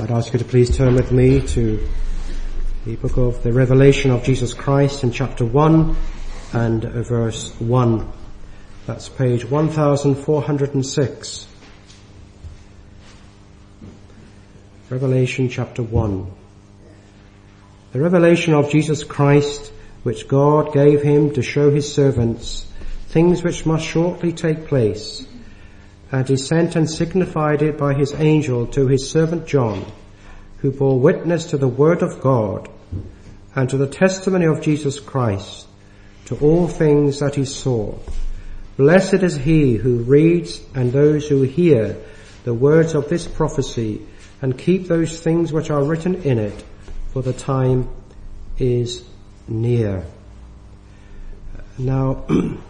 I'd ask you to please turn with me to the book of the Revelation of Jesus Christ in chapter 1 and verse 1. That's page 1406. Revelation chapter 1. The revelation of Jesus Christ, which God gave him to show his servants things which must shortly take place. And he sent and signified it by his angel to his servant John, who bore witness to the word of God and to the testimony of Jesus Christ, to all things that he saw. Blessed is he who reads and those who hear the words of this prophecy and keep those things which are written in it, for the time is near. Now,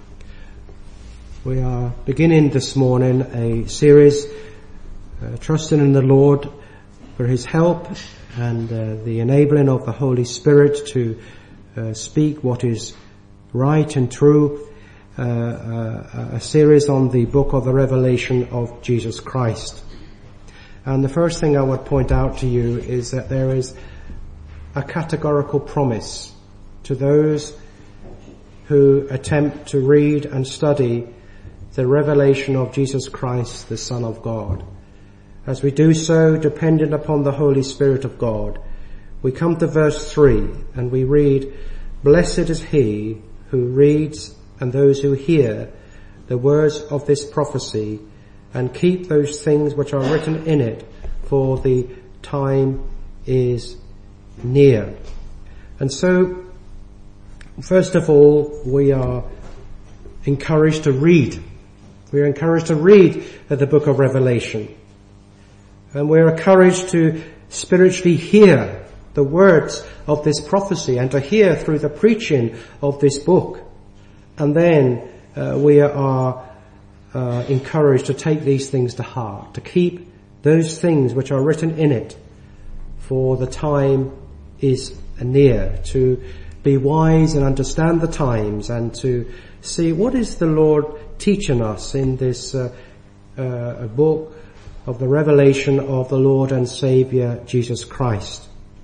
we are beginning this morning a series, trusting in the Lord for his help and the enabling of the Holy Spirit to speak what is right and true, a series on the book of the Revelation of Jesus Christ. And the first thing I would point out to you is that there is a categorical promise to those who attempt to read and study the revelation of Jesus Christ, the Son of God. As we do so, dependent upon the Holy Spirit of God, we come to verse 3 and we read, "Blessed is he who reads and those who hear the words of this prophecy and keep those things which are written in it, for the time is near." And so, first of all, we are encouraged to read. We are encouraged to read the book of Revelation. And we are encouraged to spiritually hear the words of this prophecy and to hear through the preaching of this book. And then we are encouraged to take these things to heart, to keep those things which are written in it, for the time is near, to be wise and understand the times and to see what is the Lord teaching us in this book of the revelation of the Lord and Saviour Jesus Christ.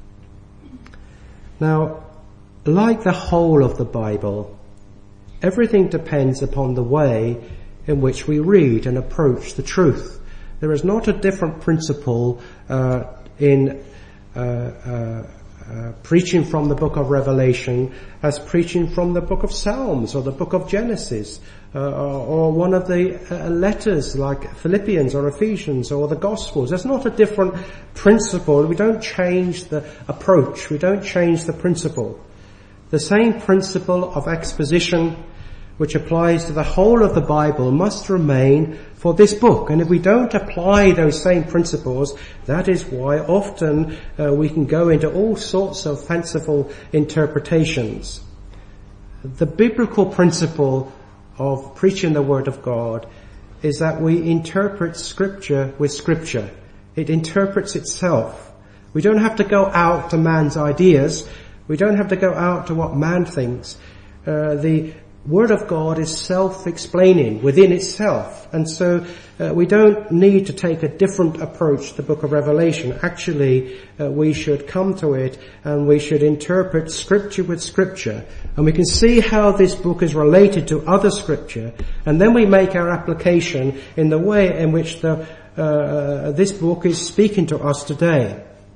Now, like the whole of the Bible, everything depends upon the way in which we read and approach the truth. There is not a different principle in preaching from the book of Revelation as preaching from the book of Psalms or the book of Genesis or one of the letters like Philippians or Ephesians or the Gospels. There's not a different principle. We don't change the approach. We don't change the principle. The same principle of exposition which applies to the whole of the Bible must remain for this book. And if we don't apply those same principles, that is why often we can go into all sorts of fanciful interpretations. The biblical principle of preaching the Word of God is that we interpret Scripture with Scripture. It interprets itself. We don't have to go out to man's ideas. We don't have to go out to what man thinks. The Word of God is self-explaining within itself. And so we don't need to take a different approach to the book of Revelation. Actually, we should come to it and we should interpret Scripture with Scripture. And we can see how this book is related to other Scripture. And then we make our application in the way in which this book is speaking to us today.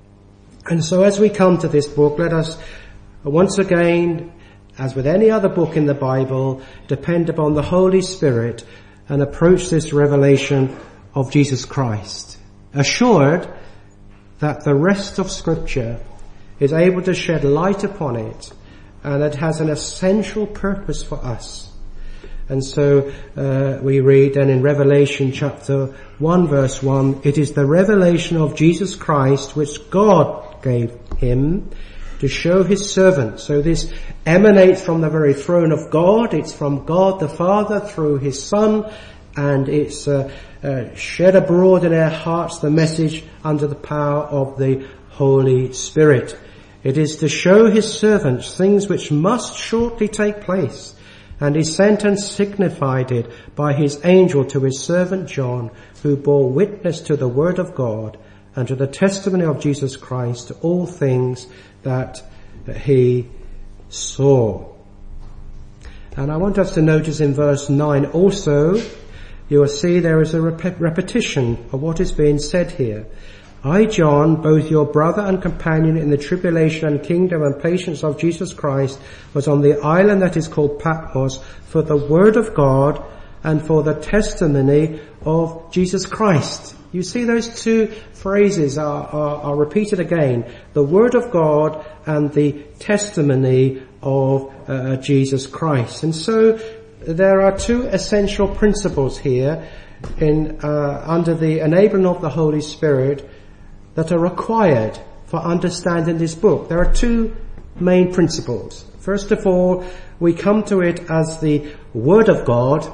And so as we come to this book, let us once again, as with any other book in the Bible, depend upon the Holy Spirit and approach this revelation of Jesus Christ, assured that the rest of Scripture is able to shed light upon it and it has an essential purpose for us. And so we read then in Revelation chapter 1 verse 1, "It is the revelation of Jesus Christ which God gave him to show his servants." So this emanates from the very throne of God. It's from God the Father through his Son, and it's shed abroad in our hearts the message under the power of the Holy Spirit. It is to show his servants things which must shortly take place, and he sent and signified it by his angel to his servant John, who bore witness to the word of God and to the testimony of Jesus Christ, to all things that he saw. And I want us to notice in verse 9 also, you will see there is a repetition of what is being said here. I, John, both your brother and companion in the tribulation and kingdom and patience of Jesus Christ, was on the island that is called Patmos for the word of God and for the testimony of Jesus Christ. You see those two phrases are repeated again. The word of God and the testimony of Jesus Christ. And so there are two essential principles here under the enabling of the Holy Spirit that are required for understanding this book. There are two main principles. First of all, we come to it as the Word of God,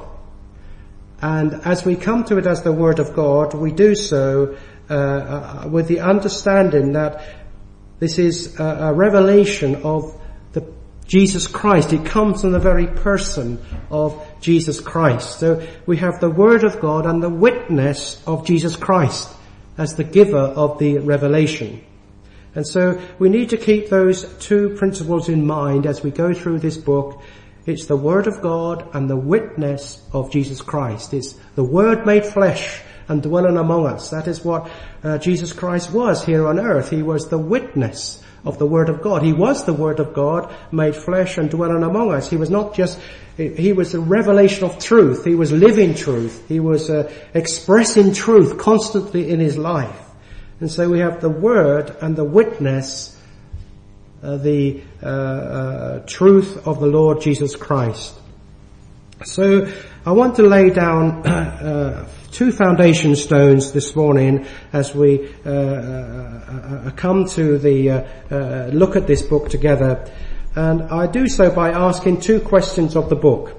and as we come to it as the Word of God, we do so with the understanding that this is a revelation of Jesus Christ. It comes from the very person of Jesus Christ. So we have the Word of God and the witness of Jesus Christ as the giver of the revelation. And so we need to keep those two principles in mind as we go through this book. It's the Word of God and the witness of Jesus Christ. It's the Word made flesh and dwelling among us. That is what Jesus Christ was here on earth. He was the witness of the Word of God. He was the Word of God made flesh and dwelling among us. He was not just, he was a revelation of truth. He was living truth. He was expressing truth constantly in his life. And so we have the Word and the witness, the truth of the Lord Jesus Christ. So I want to lay down two foundation stones this morning as we come to the look at this book together. And I do so by asking two questions of the book.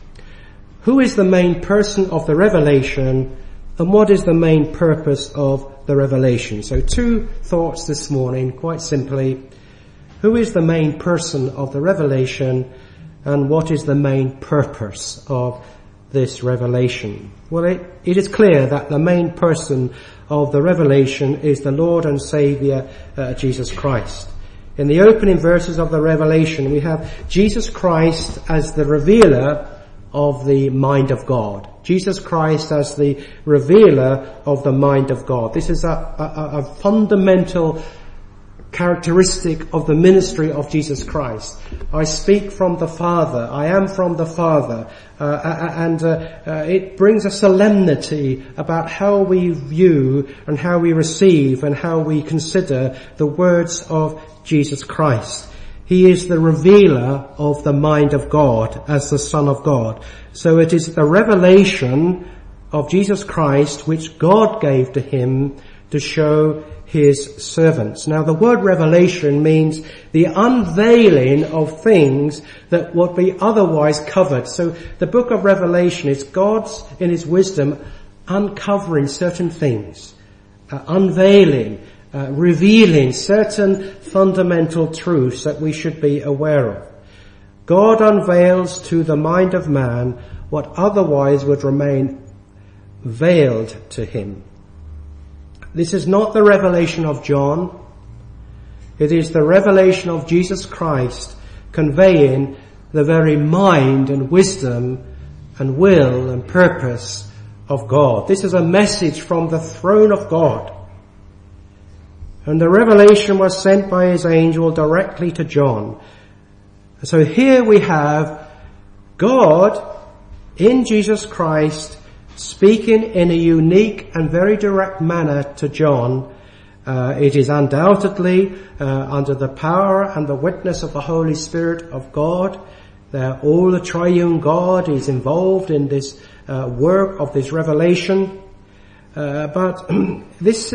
Who is the main person of the revelation, and what is the main purpose of the revelation? So two thoughts this morning, quite simply. Who is the main person of the revelation, and what is the main purpose of this revelation? Well, it is clear that the main person of the revelation is the Lord and Saviour, Jesus Christ. In the opening verses of the revelation, we have Jesus Christ as the revealer of the mind of God. Jesus Christ as the revealer of the mind of God. This is a fundamental characteristic of the ministry of Jesus Christ. I speak from the Father. I am from the Father. And it brings a solemnity about how we view and how we receive and how we consider the words of Jesus Christ. He is the revealer of the mind of God as the Son of God. So it is the revelation of Jesus Christ which God gave to him to show his servants. Now the word revelation means the unveiling of things that would be otherwise covered. So the book of Revelation is God's, in his wisdom, uncovering certain things, unveiling, revealing certain fundamental truths that we should be aware of. God unveils to the mind of man what otherwise would remain veiled to him. This is not the revelation of John. It is the revelation of Jesus Christ conveying the very mind and wisdom and will and purpose of God. This is a message from the throne of God. And the revelation was sent by his angel directly to John. So here we have God in Jesus Christ speaking in a unique and very direct manner to John. It is undoubtedly under the power and the witness of the Holy Spirit of God. All the triune God is involved in this work of this revelation. But this,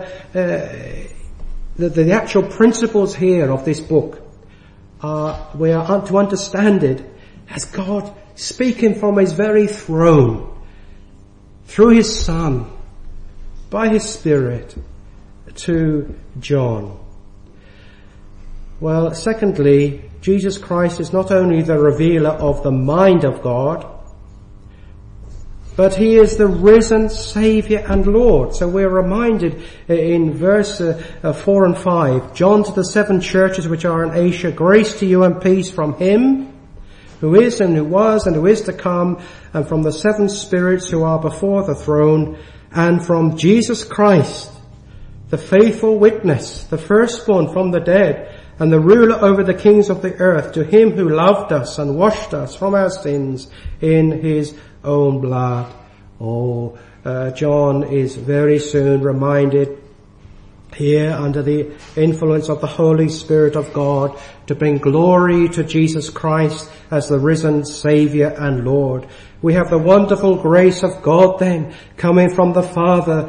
the actual principles here of this book we are to understand it as God speaking from his very throne, through his Son, by his Spirit, to John. Well, secondly, Jesus Christ is not only the revealer of the mind of God, but he is the risen Saviour and Lord. So we're reminded in verse 4 and 5, John to the 7 churches which are in Asia, grace to you and peace from him who is and who was and who is to come, and from the 7 spirits who are before the throne, and from Jesus Christ, the faithful witness, the firstborn from the dead, and the ruler over the kings of the earth, to him who loved us and washed us from our sins in his own blood. John is very soon reminded here under the influence of the Holy Spirit of God to bring glory to Jesus Christ as the risen Saviour and Lord. We have the wonderful grace of God then coming from the Father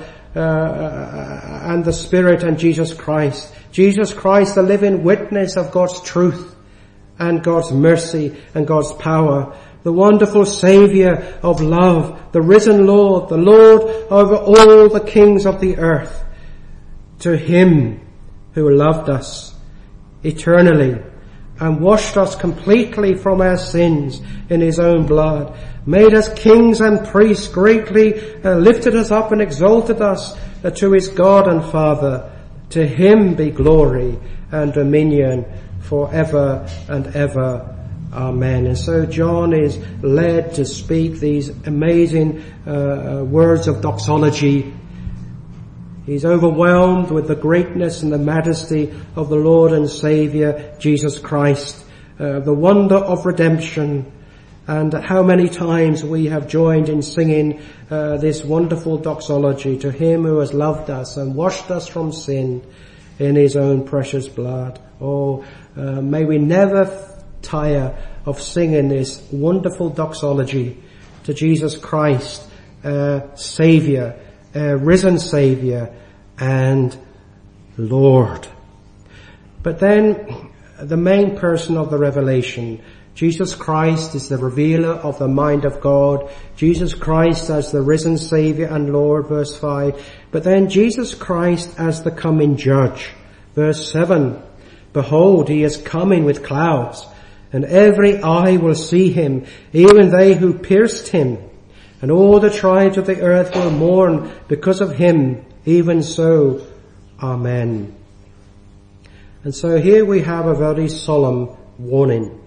and the Spirit and Jesus Christ. Jesus Christ, the living witness of God's truth and God's mercy and God's power. The wonderful Saviour of love, the risen Lord, the Lord over all the kings of the earth. To him who loved us eternally and washed us completely from our sins in his own blood, made us kings and priests, greatly lifted us up and exalted us to his God and Father. To him be glory and dominion forever and ever. Amen. And so John is led to speak these amazing words of doxology. He's overwhelmed with the greatness and the majesty of the Lord and Saviour, Jesus Christ, the wonder of redemption, and how many times we have joined in singing this wonderful doxology to him who has loved us and washed us from sin in his own precious blood. May we never tire of singing this wonderful doxology to Jesus Christ, Saviour, risen Saviour and Lord. But then the main person of the revelation, Jesus Christ, is the revealer of the mind of God. Jesus Christ as the risen Saviour and Lord, verse 5. But then Jesus Christ as the coming judge, verse 7. Behold, he is coming with clouds, and every eye will see him, even they who pierced him. And all the tribes of the earth will mourn because of him. Even so, Amen. And so here we have a very solemn warning.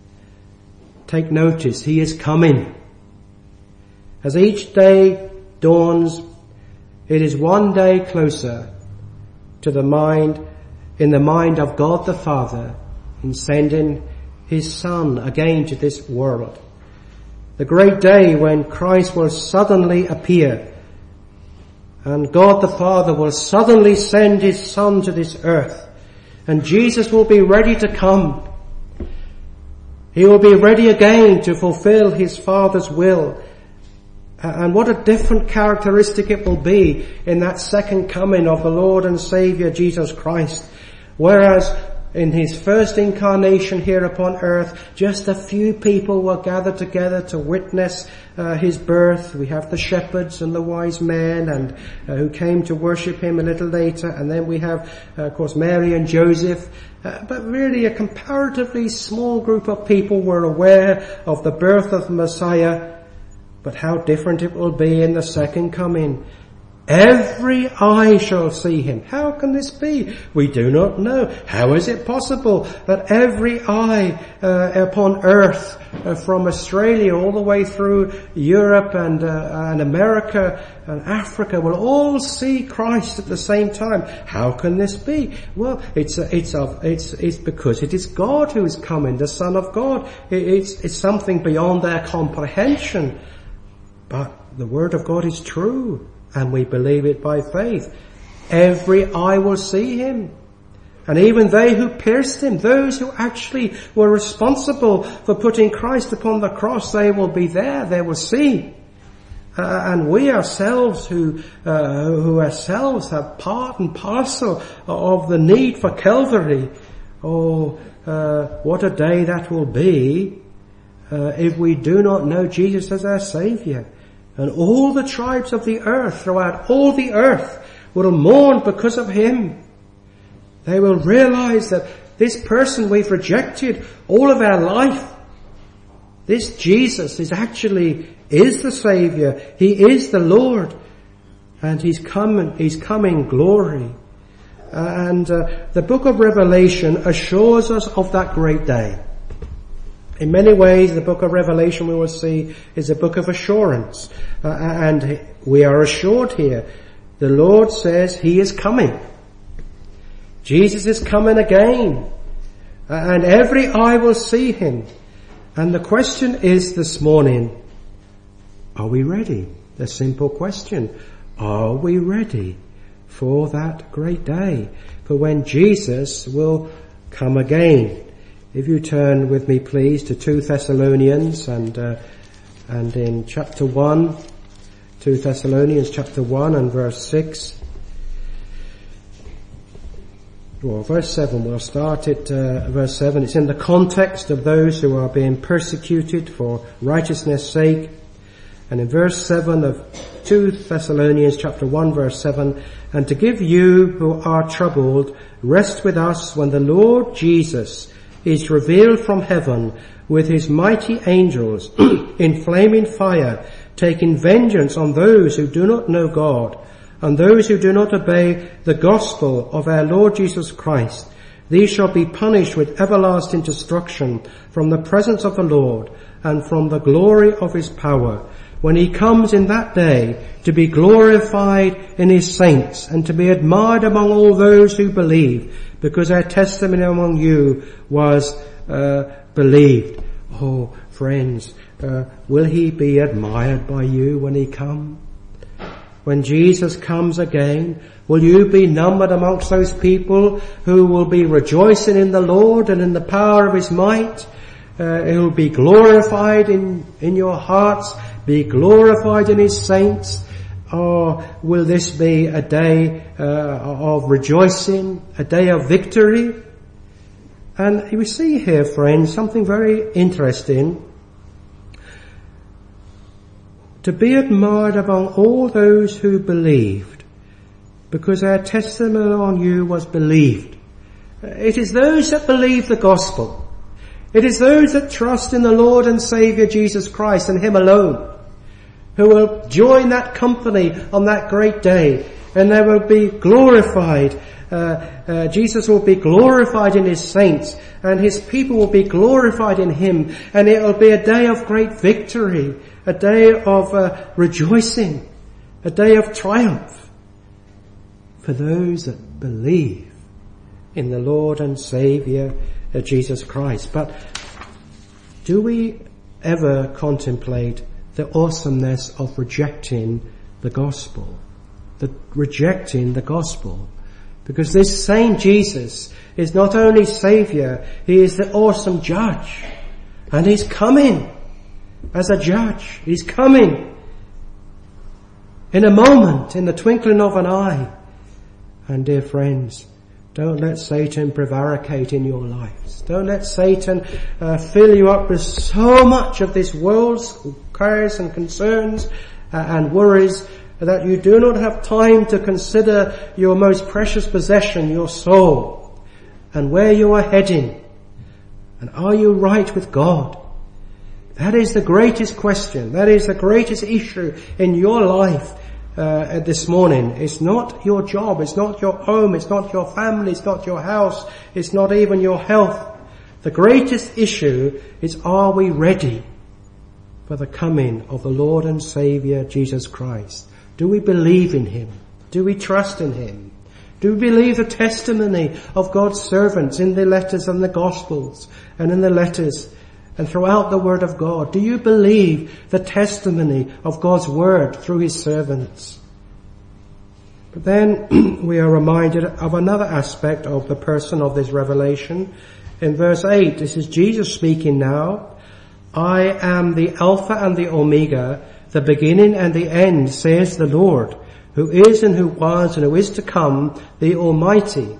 Take notice, he is coming. As each day dawns, it is one day closer to the mind, in the mind of God the Father, in sending his Son again to this world. The great day when Christ will suddenly appear, and God the Father will suddenly send his Son to this earth, and Jesus will be ready to come. He will be ready again to fulfill his Father's will. And what a different characteristic it will be in that second coming of the Lord and Saviour Jesus Christ. Whereas in his first incarnation here upon earth, just a few people were gathered together to witness his birth. We have the shepherds and the wise men and who came to worship him a little later. And then we have, of course, Mary and Joseph. But really a comparatively small group of people were aware of the birth of the Messiah. But how different it will be in the second coming. Every eye shall see him. How can this be? We do not know. How is it possible that every eye upon earth, from Australia all the way through Europe and America and Africa, will all see Christ at the same time? How can this be? Well, it's because it is God who is coming, the Son of God. It's something beyond their comprehension. But the Word of God is true. And we believe it by faith. Every eye will see him. And even they who pierced him, those who actually were responsible for putting Christ upon the cross, they will be there, they will see. And we ourselves who ourselves have part and parcel of the need for Calvary. What a day that will be if we do not know Jesus as our Saviour. And all the tribes of the earth, throughout all the earth, will mourn because of him. They will realize that this person we've rejected all of our life, this Jesus is actually is the Saviour. He is the Lord. And He's coming glory. And the book of Revelation assures us of that great day. In many ways, the book of Revelation, we will see, is a book of assurance. And we are assured here. The Lord says He is coming. Jesus is coming again. And every eye will see Him. And the question is this morning, are we ready? The simple question. Are we ready for that great day? For when Jesus will come again. If you turn with me please to 2 Thessalonians and in chapter 1, 2 Thessalonians chapter 1 and verse 6. Well, verse 7, we'll start at verse 7. It's in the context of those who are being persecuted for righteousness' sake. And in verse 7 of 2 Thessalonians chapter 1 verse 7, and to give you who are troubled rest with us when the Lord Jesus is revealed from heaven with His mighty angels in flaming fire, taking vengeance on those who do not know God and those who do not obey the gospel of our Lord Jesus Christ. These shall be punished with everlasting destruction from the presence of the Lord and from the glory of His power, when He comes in that day to be glorified in His saints and to be admired among all those who believe, because our testimony among you was believed. Oh, friends, will He be admired by you when He comes? When Jesus comes again, will you be numbered amongst those people who will be rejoicing in the Lord and in the power of His might? He will be glorified in your hearts, be glorified in His saints. Or will this be a day of rejoicing, a day of victory? And we see here, friends, something very interesting. To be admired among all those who believed, because our testimony on you was believed. It is those that believe the gospel. It is those that trust in the Lord and Saviour Jesus Christ and Him alone, who will join that company on that great day, and they will be glorified. Jesus will be glorified in His saints, and His people will be glorified in Him, and it will be a day of great victory, a day of rejoicing, a day of triumph for those that believe in the Lord and Saviour Jesus Christ. But do we ever contemplate the awesomeness of rejecting the gospel? Rejecting the gospel. Because this same Jesus is not only Saviour, He is the awesome judge. And He's coming as a judge. He's coming in a moment, in the twinkling of an eye. And dear friends, don't let Satan prevaricate in your lives. Don't let Satan fill you up with so much of this world's cares and concerns and worries that you do not have time to consider your most precious possession, your soul, and where you are heading. And are you right with God? That is the greatest question. That is the greatest issue in your life this morning. It's not your job. It's not your home. It's not your family. It's not your house. It's not even your health. The greatest issue is, are we ready for the coming of the Lord and Saviour Jesus Christ? Do we believe in Him? Do we trust in Him? Do we believe the testimony of God's servants in the letters and the Gospels and in the letters and throughout the Word of God? Do you believe the testimony of God's Word through His servants? But then we are reminded of another aspect of the person of this revelation. In verse 8, this is Jesus speaking now. I am the Alpha and the Omega, the beginning and the end, says the Lord, who is and who was and who is to come, the Almighty.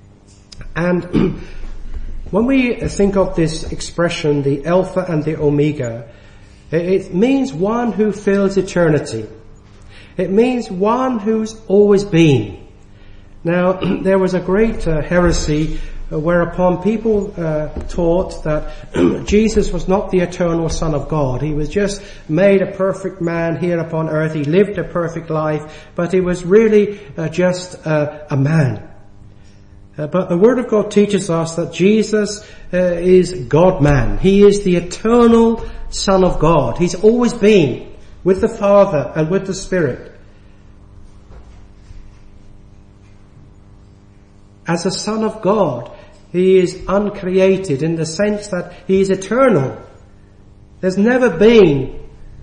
And when we think of this expression, the Alpha and the Omega, it means one who fills eternity. It means one who's always been. Now, there was a great heresy whereupon people taught that Jesus was not the eternal Son of God. He was just made a perfect man here upon earth. He lived a perfect life, but he was really just a man. But the Word of God teaches us that Jesus is God-man. He is the eternal Son of God. He's always been with the Father and with the Spirit. As a Son of God, He is uncreated in the sense that He is eternal. There's never been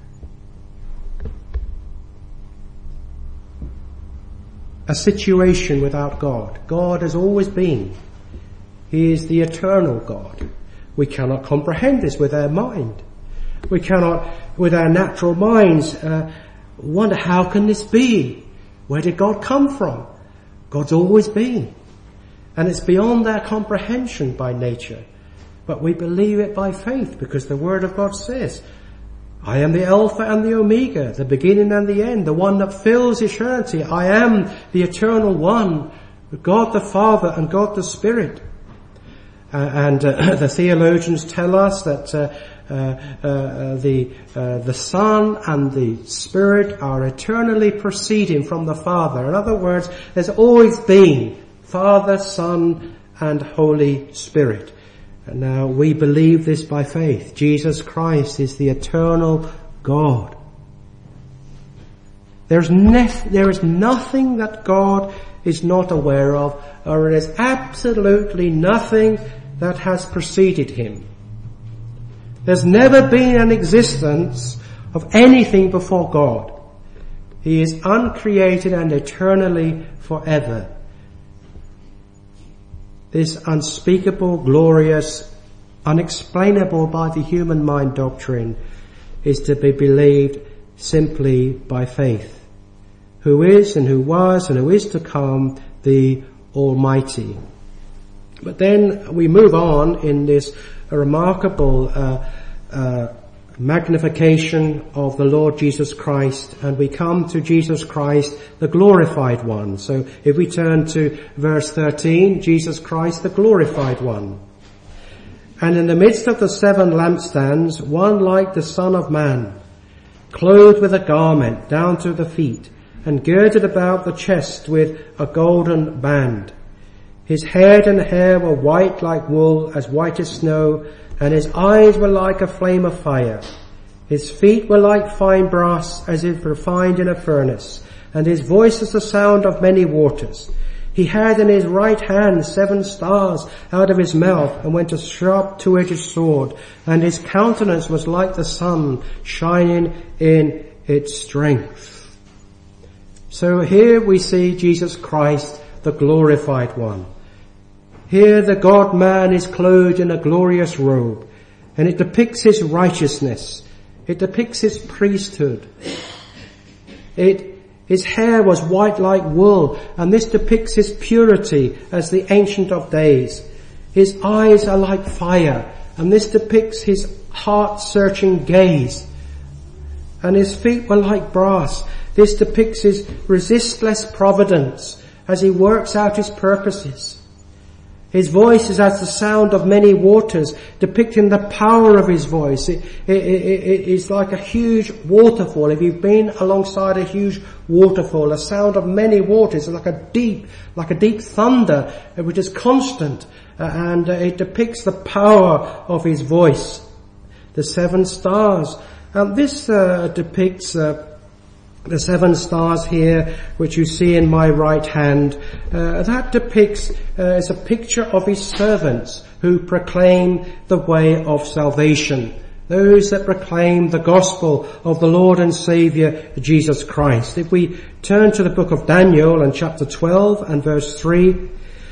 a situation without God. God has always been. He is the eternal God. We cannot comprehend this with our mind. We cannot, with our natural minds, wonder, how can this be? Where did God come from? God's always been. And it's beyond our comprehension by nature. But we believe it by faith because the Word of God says, I am the Alpha and the Omega, the beginning and the end, the one that fills eternity. I am the eternal one, God the Father and God the Spirit. And the theologians tell us that the Son and the Spirit are eternally proceeding from the Father. In other words, there's always been Father, Son, and Holy Spirit. And now we believe this by faith. Jesus Christ is the eternal God. There is nothing that God is not aware of, or there is absolutely nothing that has preceded Him. There's never been an existence of anything before God. He is uncreated and eternally forever. This unspeakable, glorious, unexplainable by the human mind doctrine is to be believed simply by faith. Who is and who was and who is to come, the Almighty. But then we move on in this remarkable magnification of the Lord Jesus Christ, and we come to Jesus Christ, the glorified one. So if we turn to verse 13, Jesus Christ, the glorified one. And in the midst of the 7 lampstands, one like the Son of Man, clothed with a garment down to the feet, and girded about the chest with a golden band. His head and hair were white like wool, as white as snow, and his eyes were like a flame of fire. His feet were like fine brass, as if refined in a furnace, and his voice as the sound of many waters. He had in his right hand 7 stars out of his mouth, and went a sharp 2-edged sword, and his countenance was like the sun shining in its strength. So here we see Jesus Christ, the glorified one. Here the God-man is clothed in a glorious robe, and it depicts his righteousness. It depicts his priesthood. His hair was white like wool, and this depicts his purity as the Ancient of Days. His eyes are like fire, and this depicts his heart-searching gaze. And his feet were like brass. This depicts his resistless providence as he works out his purposes. His voice is as the sound of many waters, depicting the power of his voice. It's like a huge waterfall. If you've been alongside a huge waterfall, a sound of many waters, like a deep thunder, which is constant, and it depicts the power of his voice. The 7 stars. This depicts the 7 stars here, which you see in my right hand, that depicts, is a picture of his servants who proclaim the way of salvation. Those that proclaim the gospel of the Lord and Saviour, Jesus Christ. If we turn to the book of Daniel and chapter 12 and verse 3,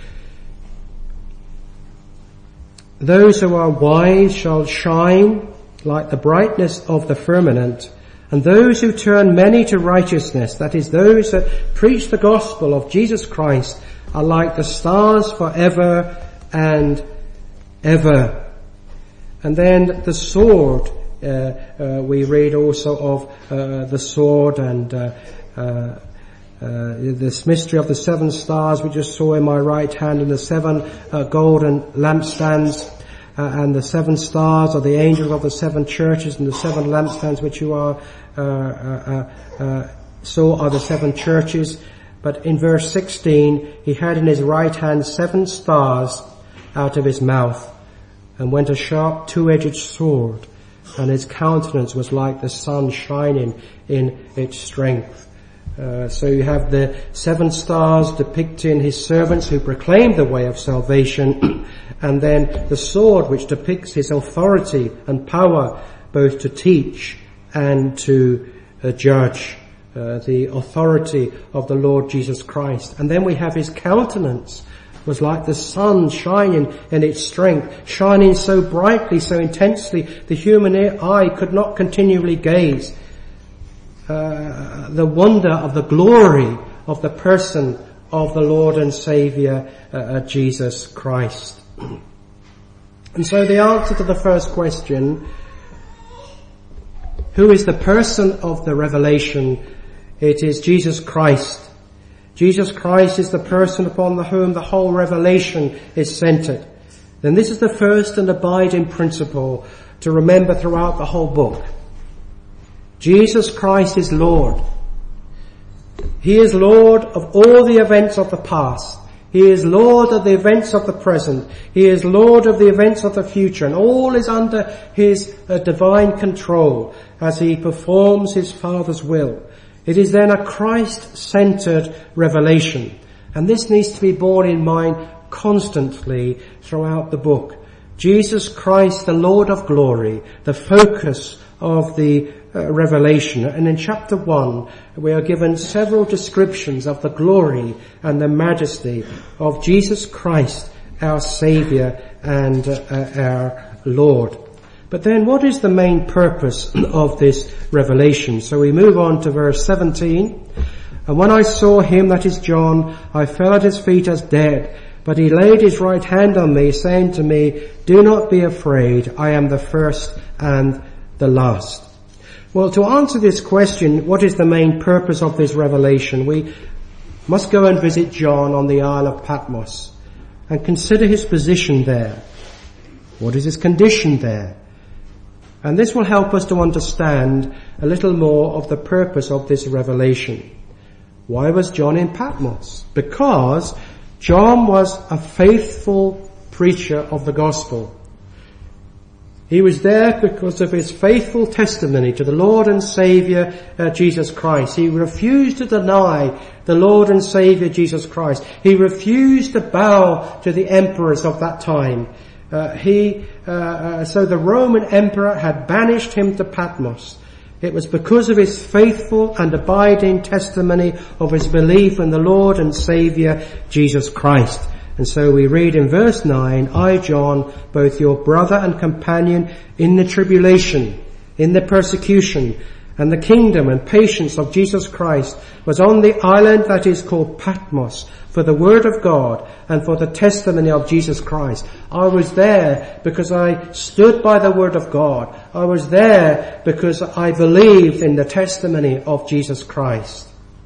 those who are wise shall shine like the brightness of the firmament, and those who turn many to righteousness, that is, those that preach the gospel of Jesus Christ, are like the stars forever and ever. And then the sword, we read also of the sword and This mystery of the 7 stars we just saw in my right hand, and the 7 golden lampstands, and the 7 stars are the angels of the 7 churches, and the 7 lampstands which you saw are the 7 churches. But in verse 16, he had in his right hand 7 stars out of his mouth, and went a sharp 2-edged sword, and his countenance was like the sun shining in its strength. So you have the 7 stars depicting his servants who proclaim the way of salvation, and then the sword which depicts his authority and power both to teach and to judge, the authority of the Lord Jesus Christ. And then we have his countenance was like the sun shining in its strength, shining so brightly, so intensely, the human eye could not continually gaze. The wonder of the glory of the person of the Lord and Saviour, Jesus Christ. And so the answer to the first question, who is the person of the revelation? It is Jesus Christ. Jesus Christ is the person upon whom the whole revelation is centered. Then this is the first and abiding principle to remember throughout the whole book. Jesus Christ is Lord. He is Lord of all the events of the past. He is Lord of the events of the present. He is Lord of the events of the future, and all is under his divine control as he performs his Father's will. It is then a Christ-centered revelation, and this needs to be borne in mind constantly throughout the book. Jesus Christ, the Lord of glory, the focus of the revelation. And in chapter 1, we are given several descriptions of the glory and the majesty of Jesus Christ, our Saviour and our Lord. But then what is the main purpose of this revelation? So we move on to verse 17. And when I saw him, that is John, I fell at his feet as dead. But he laid his right hand on me, saying to me, do not be afraid, I am the first and the last. Well, to answer this question, what is the main purpose of this revelation? We must go and visit John on the Isle of Patmos and consider his position there. What is his condition there? And this will help us to understand a little more of the purpose of this revelation. Why was John in Patmos? Because John was a faithful preacher of the gospel. He was there because of his faithful testimony to the Lord and Saviour, Jesus Christ. He refused to deny the Lord and Saviour, Jesus Christ. He refused to bow to the emperors of that time. So the Roman emperor had banished him to Patmos. It was because of his faithful and abiding testimony of his belief in the Lord and Saviour, Jesus Christ. And so we read in verse 9, I, John, both your brother and companion in the tribulation, in the persecution, and the kingdom and patience of Jesus Christ, was on the island that is called Patmos for the word of God and for the testimony of Jesus Christ. I was there because I stood by the word of God. I was there because I believed in the testimony of Jesus Christ.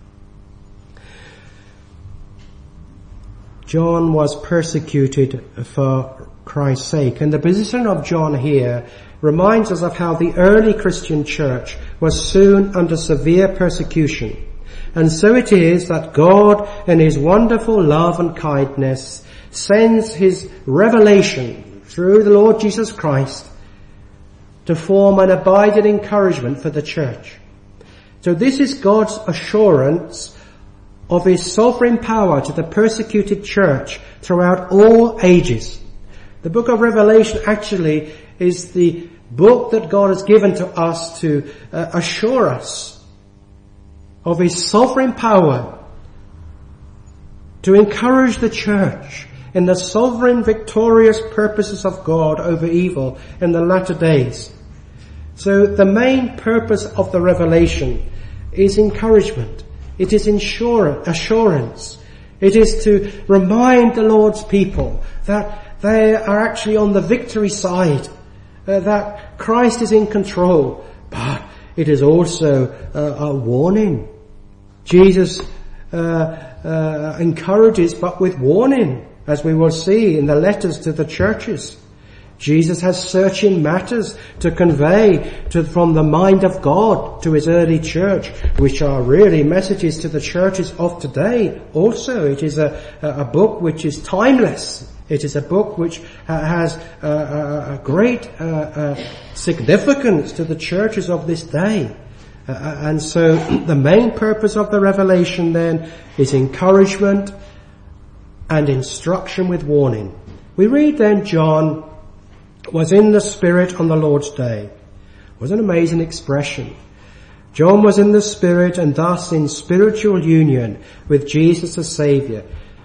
John was persecuted for Christ's sake. And the position of John here reminds us of how the early Christian church was soon under severe persecution. And so it is that God, in his wonderful love and kindness, sends his revelation through the Lord Jesus Christ to form an abiding encouragement for the church. So this is God's assurance of his sovereign power to the persecuted church throughout all ages. The book of Revelation actually is the book that God has given to us to assure us of his sovereign power to encourage the church in the sovereign victorious purposes of God over evil in the latter days. So the main purpose of the revelation is encouragement. It is assurance. It is to remind the Lord's people that they are actually on the victory side, that Christ is in control. But it is also a warning. Jesus encourages but with warning, as we will see in the letters to the churches. Jesus has searching matters to convey from the mind of God to his early church, which are really messages to the churches of today also. It is a book which is timeless. It is a book which has a great significance to the churches of this day. And so the main purpose of the revelation then is encouragement and instruction with warning. We read then John was in the Spirit on the Lord's day. It was an amazing expression. John was in the Spirit and thus in spiritual union with Jesus the Saviour.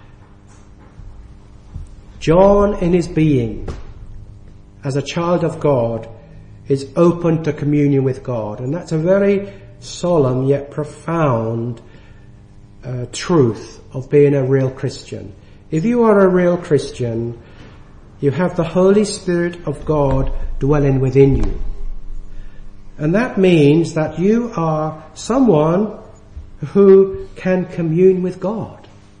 John in his being, as a child of God, is open to communion with God. And that's a very solemn yet profound truth of being a real Christian. If you are a real Christian, you have the Holy Spirit of God dwelling within you. And that means that you are someone who can commune with God.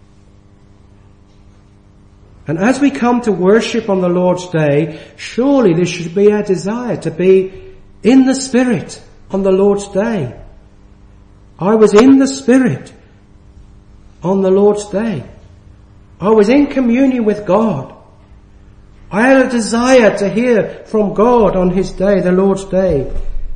And as we come to worship on the Lord's day, surely this should be our desire to be in the Spirit on the Lord's day. I was in the Spirit on the Lord's day. I was in communion with God. I had a desire to hear from God on his day, the Lord's day.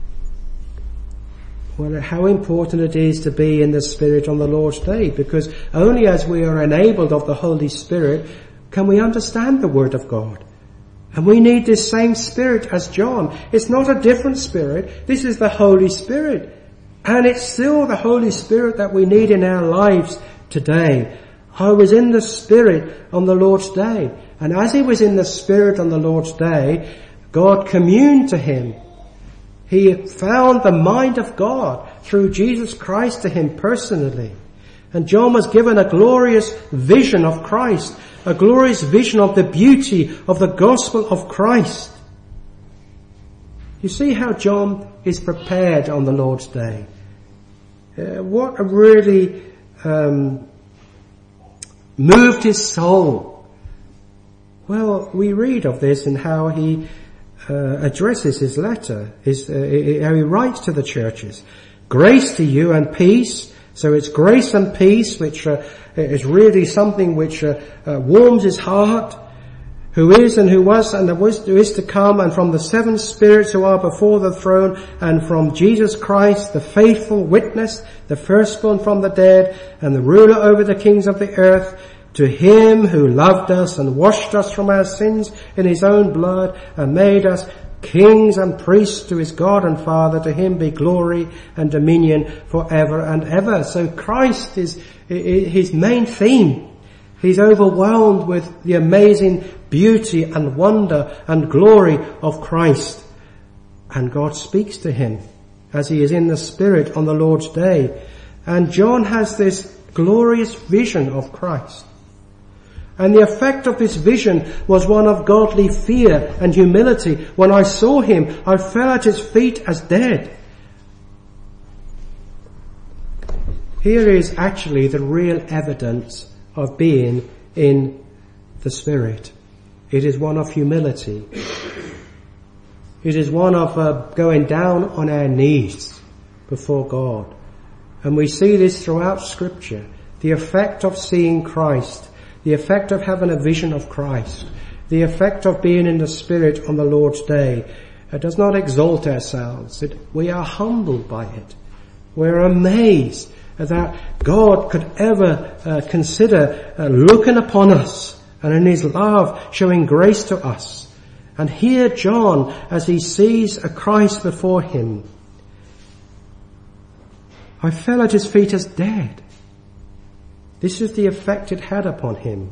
Well, how important it is to be in the Spirit on the Lord's day, because only as we are enabled of the Holy Spirit can we understand the Word of God. And we need this same Spirit as John. It's not a different Spirit. This is the Holy Spirit. And it's still the Holy Spirit that we need in our lives today. I was in the Spirit on the Lord's day. And as he was in the Spirit on the Lord's day, God communed to him. He found the mind of God through Jesus Christ to him personally. And John was given a glorious vision of Christ, a glorious vision of the beauty of the gospel of Christ. You see how John is prepared on the Lord's day. What really moved his soul. Well, we read of this in how he addresses his letter, how he writes to the churches. Grace to you and peace. So it's grace and peace, which is really something which warms his heart. Who is and who was and who is to come, and from the seven spirits who are before the throne, and from Jesus Christ, the faithful witness, the firstborn from the dead, and the ruler over the kings of the earth, to him who loved us and washed us from our sins in his own blood, and made us kings and priests to his God and Father, to him be glory and dominion forever and ever. So Christ is his main theme. He's overwhelmed with the amazing beauty and wonder and glory of Christ. And God speaks to him as he is in the Spirit on the Lord's day. And John has this glorious vision of Christ. And the effect of this vision was one of godly fear and humility. When I saw him, I fell at his feet as dead. Here is actually the real evidence of being in the Spirit. It is one of humility. It is one of going down on our knees before God. And we see this throughout Scripture. The effect of seeing Christ. The effect of having a vision of Christ. The effect of being in the Spirit on the Lord's day. It does not exalt ourselves. We are humbled by it. We're amazed that God could ever consider looking upon us and in his love showing grace to us. And here John, as he sees a Christ before him, I fell at his feet as dead. This is the effect it had upon him.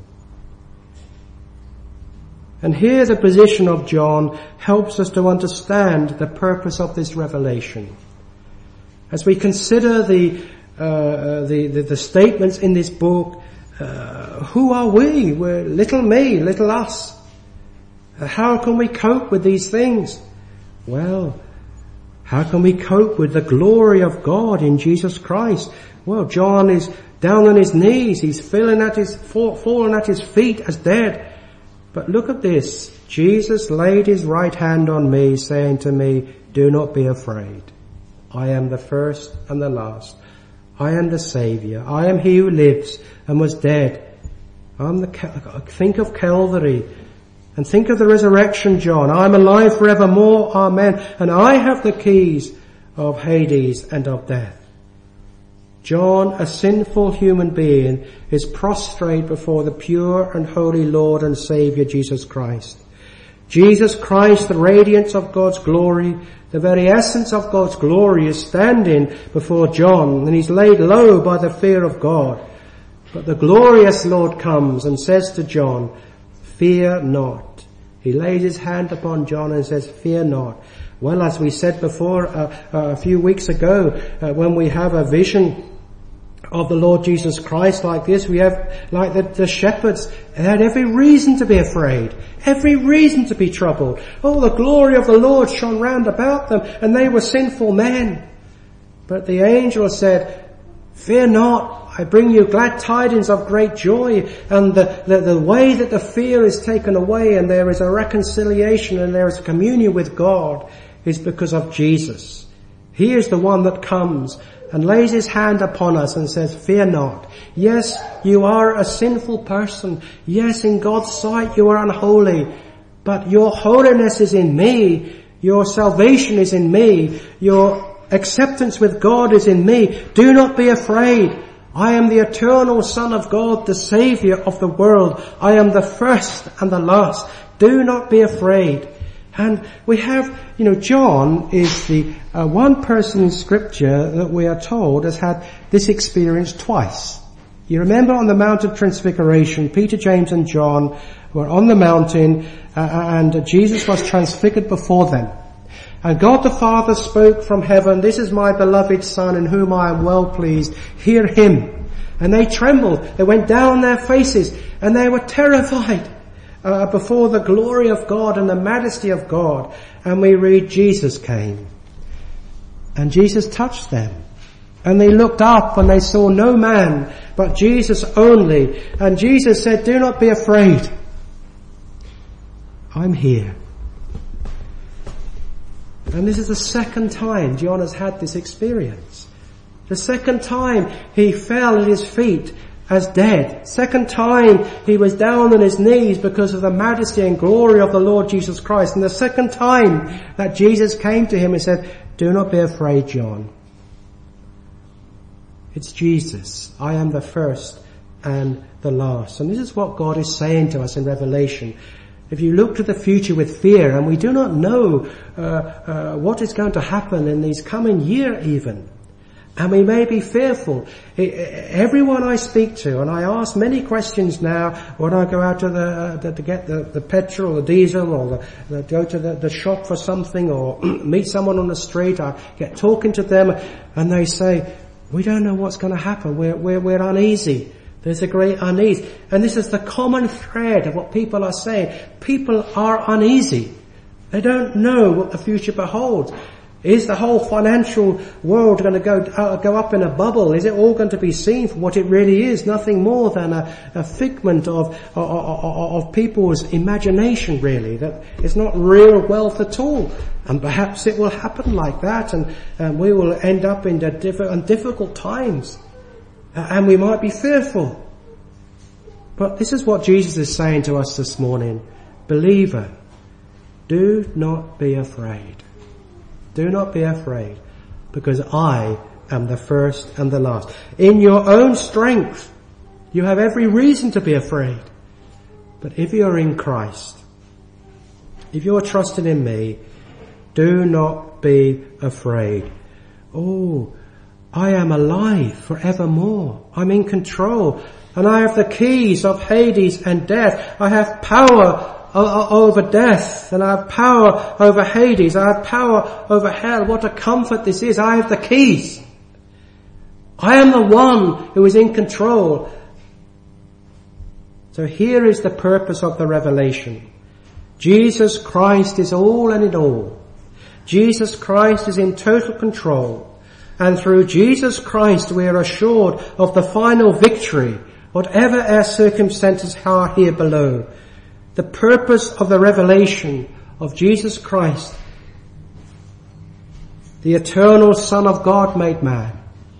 And here the position of John helps us to understand the purpose of this revelation. As we consider the statements in this book, who are we? We're little me, little us. How can we cope with these things? Well, How can we cope with the glory of God in Jesus Christ? Well, John is down on his knees. He's fallen at his feet as dead. But look at this. Jesus laid his right hand on me, saying to me, do not be afraid. I am the first and the last. I am the Saviour. I am he who lives and was dead. Think of Calvary and think of the resurrection, John. I am alive forevermore. Amen. And I have the keys of Hades and of death. John, a sinful human being, is prostrate before the pure and holy Lord and Saviour Jesus Christ. Jesus Christ, the radiance of God's glory, the very essence of God's glory, is standing before John, and he's laid low by the fear of God. But the glorious Lord comes and says to John, fear not. He lays his hand upon John and says, fear not. Well, as we said before a few weeks ago, when we have a vision of the Lord Jesus Christ like this, we have, like the shepherds, they had every reason to be afraid, every reason to be troubled. Oh, the glory of the Lord shone round about them, and they were sinful men. But the angel said, fear not, I bring you glad tidings of great joy. And the way that the fear is taken away and there is a reconciliation and there is communion with God is because of Jesus. He is the one that comes and lays his hand upon us and says, fear not. Yes, you are a sinful person. Yes, in God's sight you are unholy. But your holiness is in me. Your salvation is in me. Your acceptance with God is in me. Do not be afraid. I am the eternal Son of God, the Saviour of the world. I am the first and the last. Do not be afraid. And we have, John is the one person in Scripture that we are told has had this experience twice. You remember on the Mount of Transfiguration, Peter, James and John were on the mountain and Jesus was transfigured before them. And God the Father spoke from heaven, this is my beloved Son in whom I am well pleased. Hear him. And they trembled. They went down their faces and they were terrified before the glory of God and the majesty of God. And we read Jesus came. And Jesus touched them. And they looked up and they saw no man but Jesus only. And Jesus said, do not be afraid. I'm here. And this is the second time John has had this experience. The second time he fell at his feet as dead. Second time he was down on his knees because of the majesty and glory of the Lord Jesus Christ. And the second time that Jesus came to him and said, do not be afraid, John. It's Jesus. I am the first and the last. And this is what God is saying to us in Revelation. If you look to the future with fear, and we do not know what is going to happen in these coming year even, and we may be fearful. Everyone I speak to, and I ask many questions now when I go out to get the petrol or the diesel, or go to the shop for something, or meet someone on the street, I get talking to them, and they say, we don't know what's going to happen. We're uneasy. There's a great unease. And this is the common thread of what people are saying. People are uneasy. They don't know what the future beholds. Is the whole financial world going to go up in a bubble? Is it all going to be seen for what it really is? Nothing more than a figment of people's imagination, really. That it's not real wealth at all. And perhaps it will happen like that, and we will end up in difficult times. And we might be fearful. But this is what Jesus is saying to us this morning. Believer, do not be afraid. Do not be afraid, because I am the first and the last. In your own strength, you have every reason to be afraid. But if you are in Christ, if you are trusting in me, do not be afraid. Oh, I am alive forevermore. I'm in control. And I have the keys of Hades and death. I have power over death. And I have power over Hades. I have power over hell. What a comfort this is. I have the keys. I am the one who is in control. So here is the purpose of the revelation. Jesus Christ is all and in all. Jesus Christ is in total control. And through Jesus Christ we are assured of the final victory, whatever our circumstances are here below. The purpose of the revelation of Jesus Christ, the eternal Son of God made man,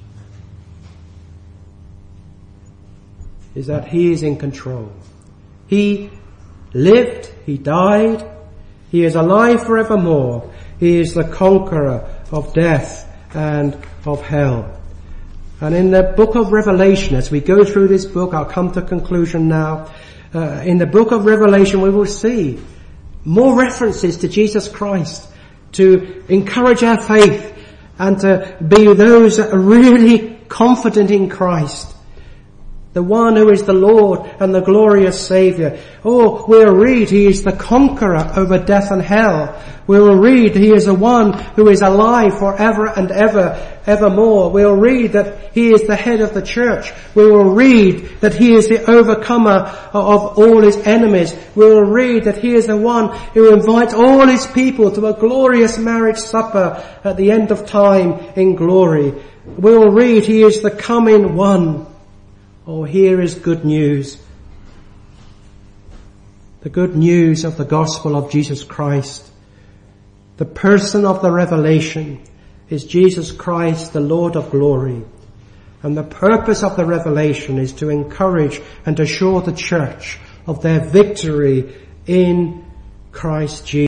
is that he is in control. He lived, he died, he is alive forevermore. He is the conqueror of death and of hell. And in the book of Revelation, as we go through this book, I'll come to conclusion now. In the book of Revelation we will see more references to Jesus Christ to encourage our faith and to be those that are really confident in Christ. The one who is the Lord and the glorious Saviour. Oh, we'll read he is the conqueror over death and hell. We will read he is the one who is alive forever and evermore. We'll read that he is the head of the church. We will read that he is the overcomer of all his enemies. We will read that he is the one who invites all his people to a glorious marriage supper at the end of time in glory. We will read he is the coming one. Oh, here is good news. The good news of the gospel of Jesus Christ. The person of the revelation is Jesus Christ, the Lord of glory. And the purpose of the revelation is to encourage and assure the church of their victory in Christ Jesus.